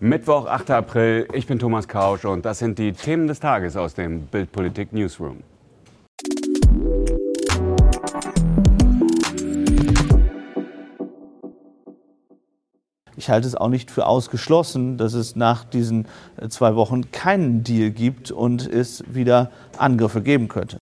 Mittwoch, 8. April, ich bin Thomas Kausch und das sind die Themen des Tages aus dem Bild-Politik Newsroom. Ich halte es auch nicht für ausgeschlossen, dass es nach diesen 2 Wochen keinen Deal gibt und es wieder Angriffe geben könnte.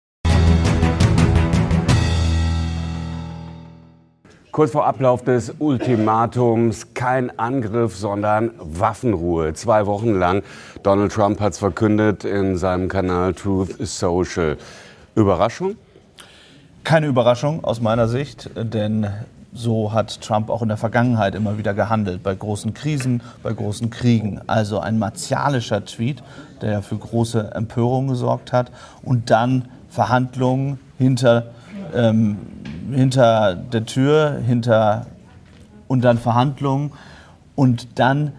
Kurz vor Ablauf des Ultimatums kein Angriff, sondern Waffenruhe. 2 Wochen lang. Donald Trump hat es verkündet in seinem Kanal Truth Social. Überraschung? Keine Überraschung aus meiner Sicht, denn so hat Trump auch in der Vergangenheit immer wieder gehandelt, bei großen Krisen, bei großen Kriegen. Also ein martialischer Tweet, der ja für große Empörung gesorgt hat. Und dann Verhandlungen hinter der Tür, und dann Verhandlungen und dann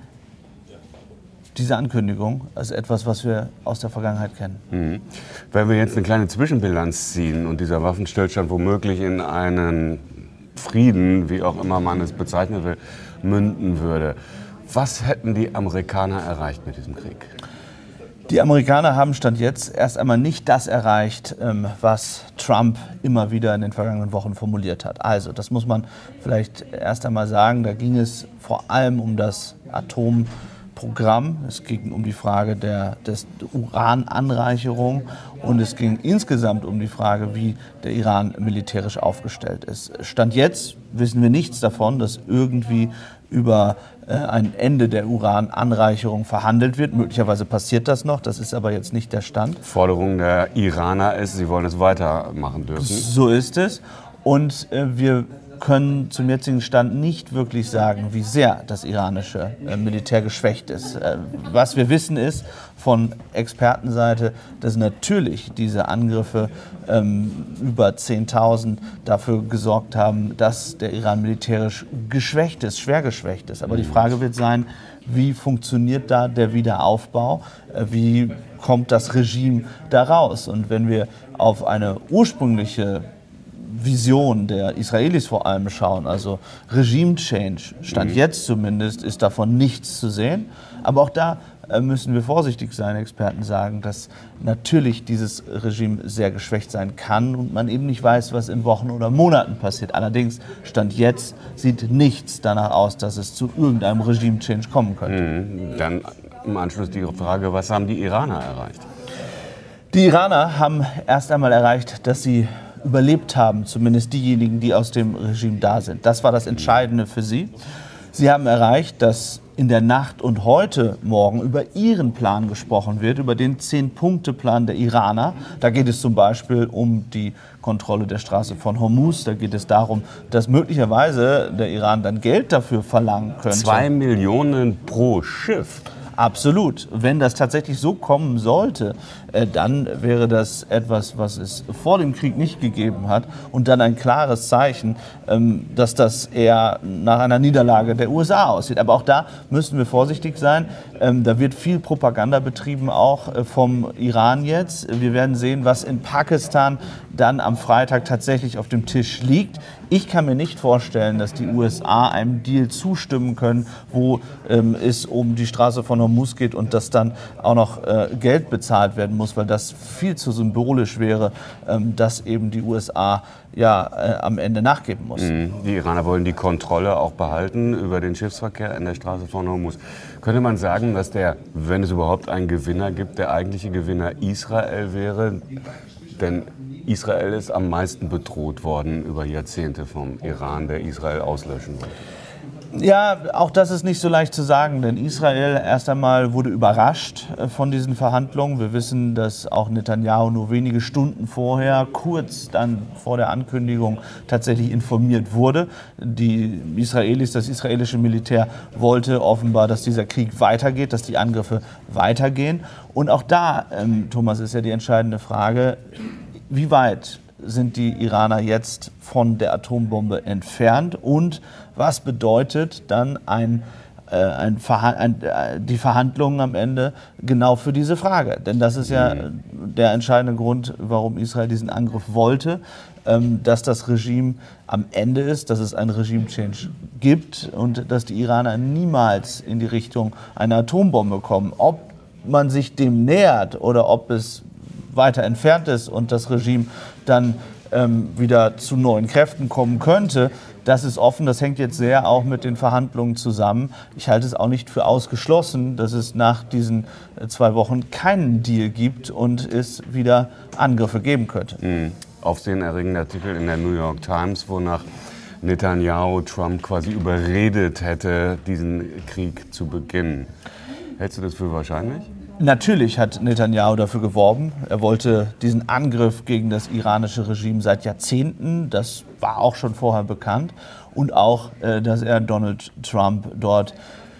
diese Ankündigung, also etwas, was wir aus der Vergangenheit kennen. Wenn wir jetzt eine kleine Zwischenbilanz ziehen und dieser Waffenstillstand womöglich in einen Frieden, wie auch immer man es bezeichnen will, münden würde, was hätten die Amerikaner erreicht mit diesem Krieg? Die Amerikaner haben Stand jetzt erst einmal nicht das erreicht, was Trump immer wieder in den vergangenen Wochen formuliert hat. Also, das muss man vielleicht erst einmal sagen, da ging es vor allem um das Atomprogramm, es ging um die Frage der Urananreicherung und es ging insgesamt um die Frage, wie der Iran militärisch aufgestellt ist. Stand jetzt wissen wir nichts davon, dass irgendwie über ein Ende der Urananreicherung verhandelt wird. Möglicherweise passiert das noch, das ist aber jetzt nicht der Stand. Forderung der Iraner ist, sie wollen es weitermachen dürfen. So ist es. Und wir können zum jetzigen Stand nicht wirklich sagen, wie sehr das iranische Militär geschwächt ist. Was wir wissen ist von Expertenseite, dass natürlich diese Angriffe über 10.000 dafür gesorgt haben, dass der Iran militärisch geschwächt ist, schwer geschwächt ist. Aber die Frage wird sein, wie funktioniert da der Wiederaufbau? Wie kommt das Regime da raus? Und wenn wir auf eine ursprüngliche Vision der Israelis vor allem schauen, also Regime-Change, Stand jetzt zumindest, ist davon nichts zu sehen. Aber auch da müssen wir vorsichtig sein. Experten sagen, dass natürlich dieses Regime sehr geschwächt sein kann und man eben nicht weiß, was in Wochen oder Monaten passiert. Allerdings, Stand jetzt sieht nichts danach aus, dass es zu irgendeinem Regime-Change kommen könnte. Dann im Anschluss die Frage, was haben die Iraner erreicht? Die Iraner haben erst einmal erreicht, dass sie überlebt haben, zumindest diejenigen, die aus dem Regime da sind. Das war das Entscheidende für sie. Sie haben erreicht, dass in der Nacht und heute Morgen über ihren Plan gesprochen wird, über den 10-Punkte-Plan der Iraner. Da geht es zum Beispiel um die Kontrolle der Straße von Hormuz. Da geht es darum, dass möglicherweise der Iran dann Geld dafür verlangen könnte. 2 Millionen pro Schiff. Absolut. Wenn das tatsächlich so kommen sollte, dann wäre das etwas, was es vor dem Krieg nicht gegeben hat und dann ein klares Zeichen, dass das eher nach einer Niederlage der USA aussieht. Aber auch da müssen wir vorsichtig sein. Da wird viel Propaganda betrieben, auch vom Iran jetzt. Wir werden sehen, was in Pakistan dann am Freitag tatsächlich auf dem Tisch liegt. Ich kann mir nicht vorstellen, dass die USA einem Deal zustimmen können, wo es um die Straße von Hormuz geht und dass dann auch noch Geld bezahlt werden muss, weil das viel zu symbolisch wäre, dass eben die USA am Ende nachgeben muss. Die Iraner wollen die Kontrolle auch behalten über den Schiffsverkehr in der Straße von Hormuz. Könnte man sagen, dass wenn es überhaupt einen Gewinner gibt, der eigentliche Gewinner Israel wäre? Denn Israel ist am meisten bedroht worden über Jahrzehnte vom Iran, der Israel auslöschen wollte. Ja, auch das ist nicht so leicht zu sagen, denn Israel erst einmal wurde überrascht von diesen Verhandlungen. Wir wissen, dass auch Netanyahu nur wenige Stunden vorher, kurz dann vor der Ankündigung, tatsächlich informiert wurde. Die Israelis, das israelische Militär wollte offenbar, dass dieser Krieg weitergeht, dass die Angriffe weitergehen. Und auch da, Thomas, ist ja die entscheidende Frage, wie weit sind die Iraner jetzt von der Atombombe entfernt und was bedeutet dann die Verhandlungen am Ende genau für diese Frage? Denn das ist ja der entscheidende Grund, warum Israel diesen Angriff wollte. dass das Regime am Ende ist, dass es einen Regime-Change gibt und dass die Iraner niemals in die Richtung einer Atombombe kommen. Ob man sich dem nähert oder ob es weiter entfernt ist und das Regime dann wieder zu neuen Kräften kommen könnte, das ist offen. Das hängt jetzt sehr auch mit den Verhandlungen zusammen. Ich halte es auch nicht für ausgeschlossen, dass es nach diesen 2 Wochen keinen Deal gibt und es wieder Angriffe geben könnte. Aufsehenerregender Artikel in der New York Times, wonach Netanyahu Trump quasi überredet hätte, diesen Krieg zu beginnen. Hältst du das für wahrscheinlich? Natürlich hat Netanyahu dafür geworben. Er wollte diesen Angriff gegen das iranische Regime seit Jahrzehnten. Das war auch schon vorher bekannt. Und auch, dass er Donald Trump dort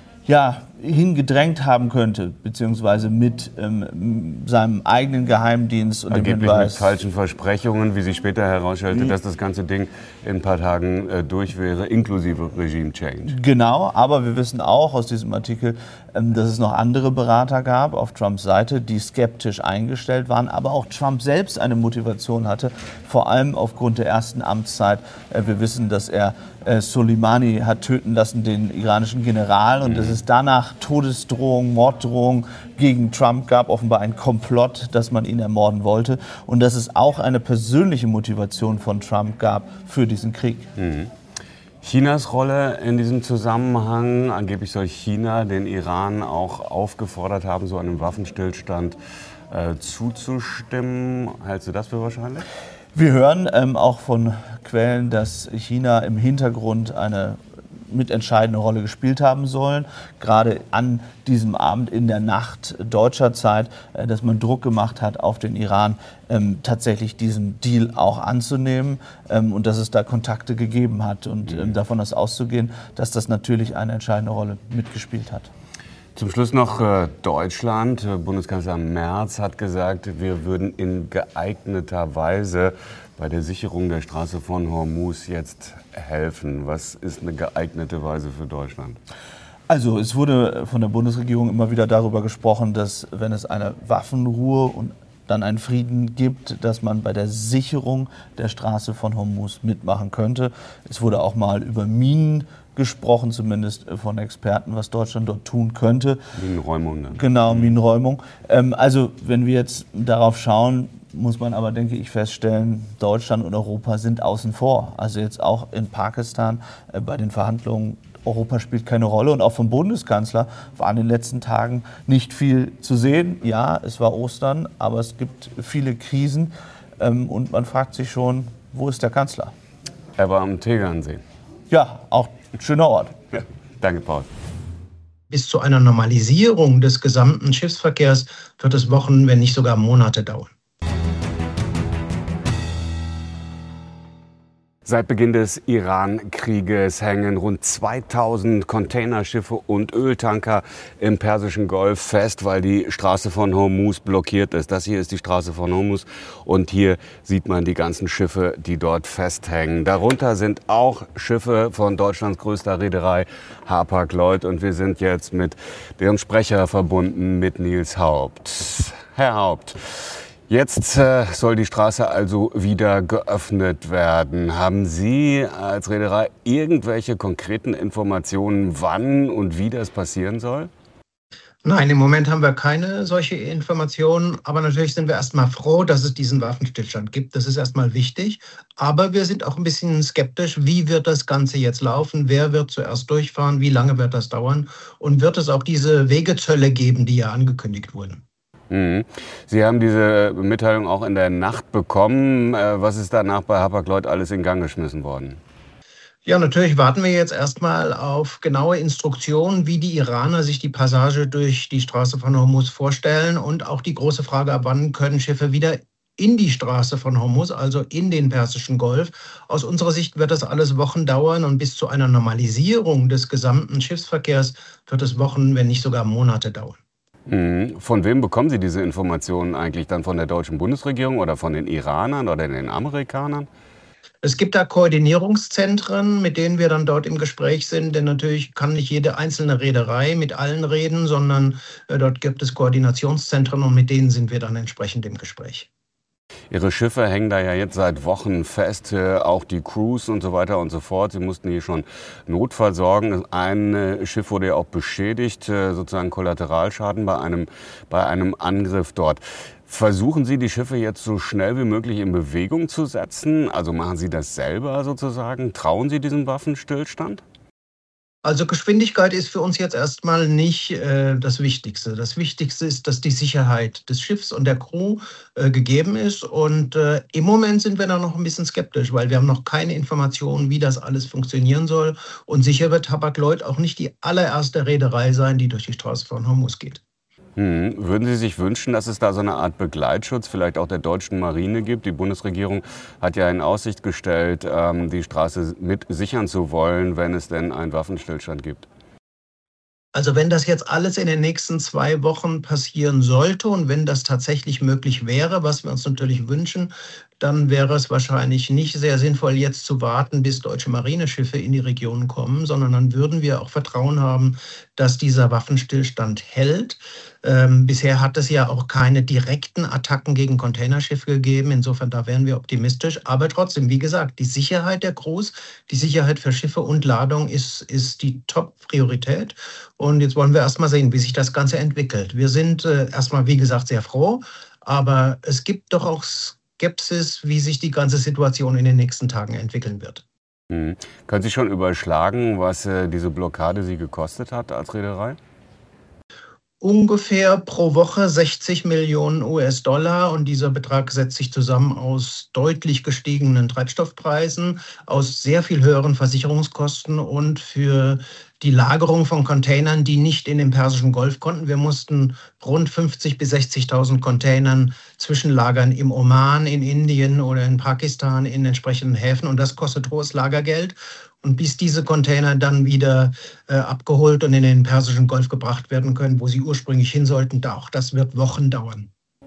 hingedrängt haben könnte, beziehungsweise mit seinem eigenen Geheimdienst und angeblich dem Hinweis. Mit falschen Versprechungen, wie sich später herausstellte, dass das ganze Ding in ein paar Tagen durch wäre, inklusive Regime Change. Genau, aber wir wissen auch aus diesem Artikel, dass es noch andere Berater gab auf Trumps Seite, die skeptisch eingestellt waren, aber auch Trump selbst eine Motivation hatte, vor allem aufgrund der ersten Amtszeit. Wir wissen, dass er Soleimani hat töten lassen, den iranischen General, und dass es danach Todesdrohungen, Morddrohungen gegen Trump gab, offenbar ein Komplott, dass man ihn ermorden wollte, und dass es auch eine persönliche Motivation von Trump gab für diesen Krieg. Chinas Rolle in diesem Zusammenhang, angeblich soll China den Iran auch aufgefordert haben, so einem Waffenstillstand zuzustimmen. Hältst du das für wahrscheinlich? Wir hören auch von Quellen, dass China im Hintergrund eine mitentscheidende Rolle gespielt haben sollen. Gerade an diesem Abend in der Nacht deutscher Zeit, dass man Druck gemacht hat auf den Iran, tatsächlich diesen Deal auch anzunehmen, und dass es da Kontakte gegeben hat. Und davon ist auszugehen, dass das natürlich eine entscheidende Rolle mitgespielt hat. Zum Schluss noch Deutschland. Bundeskanzler Merz hat gesagt, wir würden in geeigneter Weise bei der Sicherung der Straße von Hormuz jetzt helfen. Was ist eine geeignete Weise für Deutschland? Also es wurde von der Bundesregierung immer wieder darüber gesprochen, dass wenn es eine Waffenruhe und dann einen Frieden gibt, dass man bei der Sicherung der Straße von Hormuz mitmachen könnte. Es wurde auch mal über Minen gesprochen, zumindest von Experten, was Deutschland dort tun könnte. Minenräumung. Ne? Genau, Minenräumung. Also wenn wir jetzt darauf schauen, muss man aber, denke ich, feststellen, Deutschland und Europa sind außen vor. Also jetzt auch in Pakistan bei den Verhandlungen, Europa spielt keine Rolle. Und auch vom Bundeskanzler war in den letzten Tagen nicht viel zu sehen. Ja, es war Ostern, aber es gibt viele Krisen. Und man fragt sich schon, wo ist der Kanzler? Er war am Tegernsee. Ja, auch ein schöner Ort. Ja, danke, Paul. Bis zu einer Normalisierung des gesamten Schiffsverkehrs wird es Wochen, wenn nicht sogar Monate dauern. Seit Beginn des Iran-Krieges hängen rund 2000 Containerschiffe und Öltanker im Persischen Golf fest, weil die Straße von Hormuz blockiert ist. Das hier ist die Straße von Hormuz und hier sieht man die ganzen Schiffe, die dort festhängen. Darunter sind auch Schiffe von Deutschlands größter Reederei Hapag-Lloyd, und wir sind jetzt mit deren Sprecher verbunden, mit Nils Haupt. Herr Haupt, jetzt soll die Straße also wieder geöffnet werden. Haben Sie als Reederei irgendwelche konkreten Informationen, wann und wie das passieren soll? Nein, im Moment haben wir keine solche Informationen. Aber natürlich sind wir erstmal froh, dass es diesen Waffenstillstand gibt. Das ist erstmal wichtig. Aber wir sind auch ein bisschen skeptisch. Wie wird das Ganze jetzt laufen? Wer wird zuerst durchfahren? Wie lange wird das dauern? Und wird es auch diese Wegezölle geben, die ja angekündigt wurden? Sie haben diese Mitteilung auch in der Nacht bekommen. Was ist danach bei Hapag-Lloyd alles in Gang geschmissen worden? Ja, natürlich warten wir jetzt erstmal auf genaue Instruktionen, wie die Iraner sich die Passage durch die Straße von Hormuz vorstellen, und auch die große Frage, ab wann können Schiffe wieder in die Straße von Hormuz, also in den Persischen Golf. Aus unserer Sicht wird das alles Wochen dauern, und bis zu einer Normalisierung des gesamten Schiffsverkehrs wird es Wochen, wenn nicht sogar Monate dauern. Von wem bekommen Sie diese Informationen eigentlich? Dann von der deutschen Bundesregierung oder von den Iranern oder den Amerikanern? Es gibt da Koordinierungszentren, mit denen wir dann dort im Gespräch sind, denn natürlich kann nicht jede einzelne Reederei mit allen reden, sondern dort gibt es Koordinationszentren, und mit denen sind wir dann entsprechend im Gespräch. Ihre Schiffe hängen da ja jetzt seit Wochen fest, auch die Crews und so weiter und so fort. Sie mussten hier schon notversorgen. Ein Schiff wurde ja auch beschädigt, sozusagen Kollateralschaden bei einem Angriff dort. Versuchen Sie, die Schiffe jetzt so schnell wie möglich in Bewegung zu setzen? Also machen Sie das selber sozusagen? Trauen Sie diesem Waffenstillstand? Also Geschwindigkeit ist für uns jetzt erstmal nicht das Wichtigste. Das Wichtigste ist, dass die Sicherheit des Schiffs und der Crew gegeben ist. Und im Moment sind wir da noch ein bisschen skeptisch, weil wir haben noch keine Informationen, wie das alles funktionieren soll. Und sicher wird Hapag-Lloyd auch nicht die allererste Reederei sein, die durch die Straße von Hormuz geht. Würden Sie sich wünschen, dass es da so eine Art Begleitschutz vielleicht auch der deutschen Marine gibt? Die Bundesregierung hat ja in Aussicht gestellt, die Straße mit sichern zu wollen, wenn es denn einen Waffenstillstand gibt. Also wenn das jetzt alles in den nächsten 2 Wochen passieren sollte und wenn das tatsächlich möglich wäre, was wir uns natürlich wünschen, dann wäre es wahrscheinlich nicht sehr sinnvoll, jetzt zu warten, bis deutsche Marineschiffe in die Region kommen, sondern dann würden wir auch Vertrauen haben, dass dieser Waffenstillstand hält. Bisher hat es ja auch keine direkten Attacken gegen Containerschiffe gegeben. Insofern, da wären wir optimistisch. Aber trotzdem, wie gesagt, die Sicherheit der Crews, die Sicherheit für Schiffe und Ladung ist die Top-Priorität. Und jetzt wollen wir erst mal sehen, wie sich das Ganze entwickelt. Wir sind erstmal, wie gesagt, sehr froh. Aber es gibt doch auch Skepsis, wie sich die ganze Situation in den nächsten Tagen entwickeln wird. Können Sie schon überschlagen, was diese Blockade Sie gekostet hat als Reederei? Ungefähr pro Woche 60 Millionen US-Dollar und dieser Betrag setzt sich zusammen aus deutlich gestiegenen Treibstoffpreisen, aus sehr viel höheren Versicherungskosten und für die Lagerung von Containern, die nicht in den Persischen Golf konnten. Wir mussten rund 50.000 bis 60.000 Containern zwischenlagern im Oman, in Indien oder in Pakistan in entsprechenden Häfen und das kostet hohes Lagergeld. Und bis diese Container dann wieder abgeholt und in den Persischen Golf gebracht werden können, wo sie ursprünglich hin sollten, auch das wird Wochen dauern.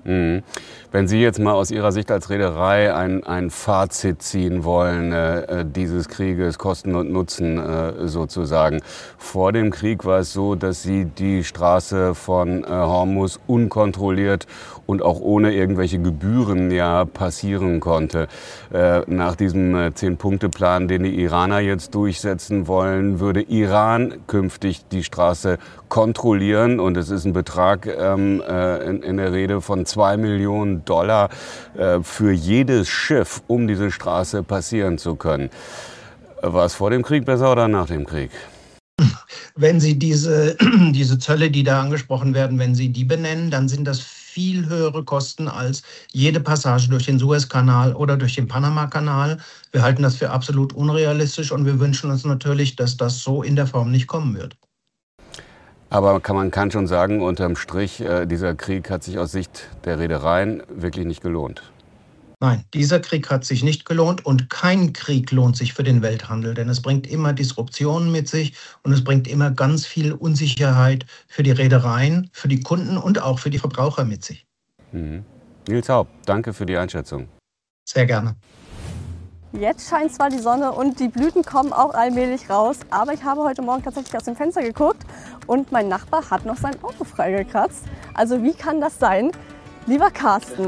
Wenn Sie jetzt mal aus Ihrer Sicht als Reederei ein Fazit ziehen wollen, dieses Krieges, Kosten und Nutzen sozusagen. Vor dem Krieg war es so, dass Sie die Straße von Hormuz unkontrolliert und auch ohne irgendwelche Gebühren ja passieren konnte. Nach diesem 10-Punkte-Plan, den die Iraner jetzt durchsetzen wollen, würde Iran künftig die Straße kontrollieren. Und es ist ein Betrag in der Rede von $2 Millionen für jedes Schiff, um diese Straße passieren zu können. War es vor dem Krieg besser oder nach dem Krieg? Wenn Sie diese Zölle, die da angesprochen werden, wenn Sie die benennen, dann sind das viel höhere Kosten als jede Passage durch den Suezkanal oder durch den Panamakanal. Wir halten das für absolut unrealistisch und wir wünschen uns natürlich, dass das so in der Form nicht kommen wird. Aber man kann schon sagen, unterm Strich, dieser Krieg hat sich aus Sicht der Reedereien wirklich nicht gelohnt. Nein, dieser Krieg hat sich nicht gelohnt und kein Krieg lohnt sich für den Welthandel, denn es bringt immer Disruptionen mit sich und es bringt immer ganz viel Unsicherheit für die Reedereien, für die Kunden und auch für die Verbraucher mit sich. Nils Haupt, danke für die Einschätzung. Sehr gerne. Jetzt scheint zwar die Sonne und die Blüten kommen auch allmählich raus, aber ich habe heute Morgen tatsächlich aus dem Fenster geguckt und mein Nachbar hat noch sein Auto freigekratzt. Also wie kann das sein? Lieber Carsten,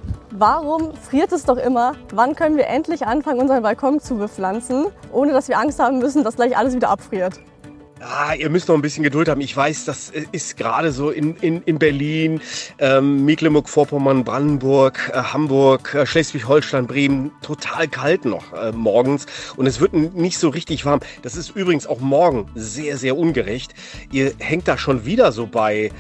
warum friert es doch immer? Wann können wir endlich anfangen, unseren Balkon zu bepflanzen, ohne dass wir Angst haben müssen, dass gleich alles wieder abfriert? Ihr müsst noch ein bisschen Geduld haben. Ich weiß, das ist gerade so in Berlin, Mecklenburg-Vorpommern, Brandenburg, Hamburg, Schleswig-Holstein, Bremen total kalt noch morgens und es wird nicht so richtig warm. Das ist übrigens auch morgen sehr, sehr ungerecht. Ihr hängt da schon wieder so bei,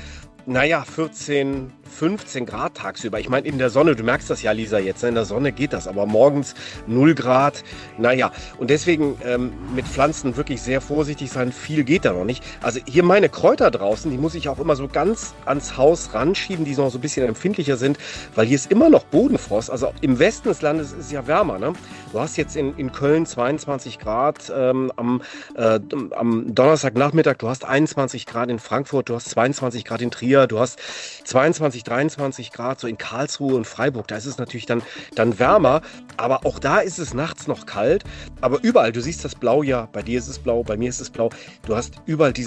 14, 15 Grad tagsüber. Ich meine, in der Sonne, du merkst das ja, Lisa, jetzt, in der Sonne geht das, aber morgens 0 Grad. Und deswegen mit Pflanzen wirklich sehr vorsichtig sein. Viel geht da noch nicht. Also hier meine Kräuter draußen, die muss ich auch immer so ganz ans Haus ranschieben, die noch so ein bisschen empfindlicher sind, weil hier ist immer noch Bodenfrost. Also im Westen des Landes ist es ja wärmer, ne? Du hast jetzt in Köln 22 Grad am Donnerstagnachmittag, du hast 21 Grad in Frankfurt, du hast 22 Grad in Trier, du hast 22, 23 Grad so in Karlsruhe und Freiburg. Da ist es natürlich dann wärmer, aber auch da ist es nachts noch kalt. Aber überall, du siehst das Blau ja, bei dir ist es blau, bei mir ist es blau. Du hast überall dieses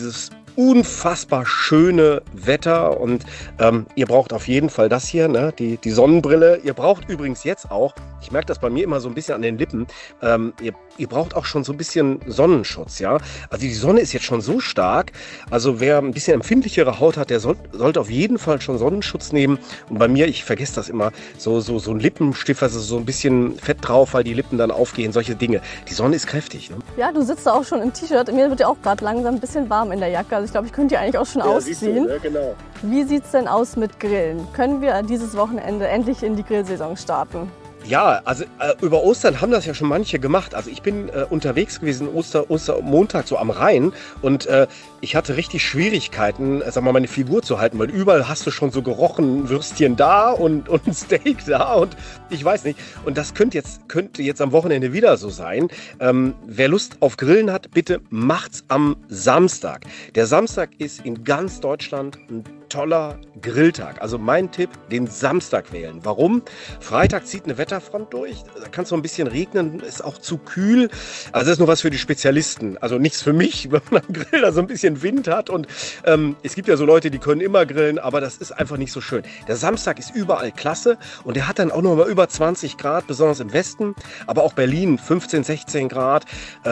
unfassbar schöne Wetter und ihr braucht auf jeden Fall das hier, ne? Die Sonnenbrille. Ihr braucht übrigens jetzt auch, ich merke das bei mir immer so ein bisschen an den Lippen, ihr braucht auch schon so ein bisschen Sonnenschutz, ja. Also die Sonne ist jetzt schon so stark, also wer ein bisschen empfindlichere Haut hat, der sollte auf jeden Fall schon Sonnenschutz nehmen. Und bei mir, ich vergesse das immer, so ein Lippenstift, also so ein bisschen Fett drauf, weil die Lippen dann aufgehen, solche Dinge. Die Sonne ist kräftig, ne? Ja, du sitzt da auch schon im T-Shirt. Mir wird ja auch gerade langsam ein bisschen warm in der Jacke. Also ich glaube, ich könnte die eigentlich auch schon ausziehen. Siehst du, ne? Genau. Wie sieht es denn aus mit Grillen? Können wir dieses Wochenende endlich in die Grillsaison starten? Ja, also über Ostern haben das ja schon manche gemacht. Also ich bin unterwegs gewesen, Ostermontag so am Rhein und ich hatte richtig Schwierigkeiten, sag mal, meine Figur zu halten, weil überall hast du schon so gerochen, Würstchen da und Steak da und ich weiß nicht. Und das könnte jetzt am Wochenende wieder so sein. Wer Lust auf Grillen hat, bitte macht's am Samstag. Der Samstag ist in ganz Deutschland ein toller Grilltag. Also mein Tipp, den Samstag wählen. Warum? Freitag zieht eine Wetterfront durch. Da kann es so ein bisschen regnen, ist auch zu kühl. Also das ist nur was für die Spezialisten. Also nichts für mich, wenn man am Grill da so ein bisschen Wind hat. Und es gibt ja so Leute, die können immer grillen, aber das ist einfach nicht so schön. Der Samstag ist überall klasse und der hat dann auch noch mal über 20 Grad, besonders im Westen. Aber auch Berlin 15, 16 Grad,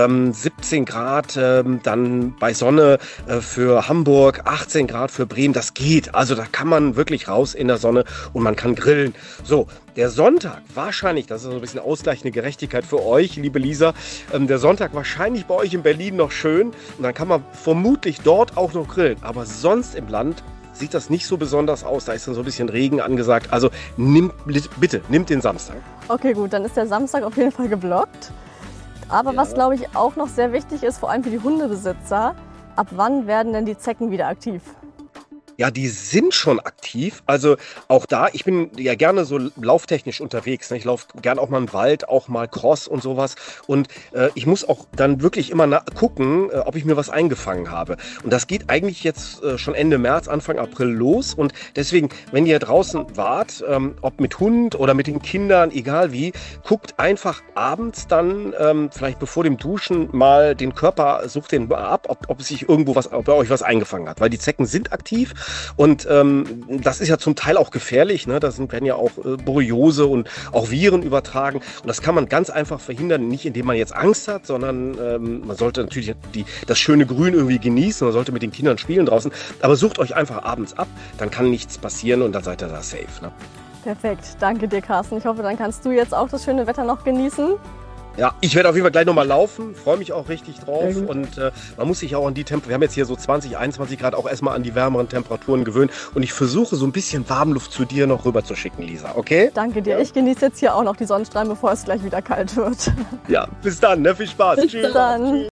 17 Grad, dann bei Sonne für Hamburg, 18 Grad für Bremen. Das geht. Also da kann man wirklich raus in der Sonne und man kann grillen. So, der Sonntag wahrscheinlich, das ist so ein bisschen ausgleichende Gerechtigkeit für euch, liebe Lisa, der Sonntag wahrscheinlich bei euch in Berlin noch schön und dann kann man vermutlich dort auch noch grillen. Aber sonst im Land sieht das nicht so besonders aus. Da ist dann so ein bisschen Regen angesagt. Also nimmt den Samstag. Okay, gut, dann ist der Samstag auf jeden Fall geblockt. Aber was, glaube ich, auch noch sehr wichtig ist, vor allem für die Hundebesitzer, ab wann werden denn die Zecken wieder aktiv? Ja, die sind schon aktiv. Also auch da, ich bin ja gerne so lauftechnisch unterwegs. Ne? Ich laufe gerne auch mal im Wald, auch mal Cross und sowas. Und ich muss auch dann wirklich immer gucken, ob ich mir was eingefangen habe. Und das geht eigentlich jetzt schon Ende März, Anfang April los. Und deswegen, wenn ihr draußen wart, ob mit Hund oder mit den Kindern, egal wie, guckt einfach abends dann, vielleicht bevor dem Duschen, mal den Körper, sucht den ab, ob sich irgendwo ob bei euch was eingefangen hat. Weil die Zecken sind aktiv. Und das ist ja zum Teil auch gefährlich, ne? Da werden ja auch Borreliose und auch Viren übertragen. Und das kann man ganz einfach verhindern, nicht indem man jetzt Angst hat, sondern man sollte natürlich das schöne Grün irgendwie genießen. Man sollte mit den Kindern spielen draußen. Aber sucht euch einfach abends ab, dann kann nichts passieren und dann seid ihr da safe. Ne? Perfekt, danke dir, Carsten. Ich hoffe, dann kannst du jetzt auch das schöne Wetter noch genießen. Ja, ich werde auf jeden Fall gleich nochmal laufen, freue mich auch richtig drauf und man muss sich auch an die wir haben jetzt hier so 20, 21 Grad, auch erstmal an die wärmeren Temperaturen gewöhnen und ich versuche so ein bisschen Warmluft zu dir noch rüber zu schicken, Lisa, okay? Danke dir, ich genieße jetzt hier auch noch die Sonnenstrahlen, bevor es gleich wieder kalt wird. Ja, bis dann, ne? Viel Spaß. Bis dann. Tschüss.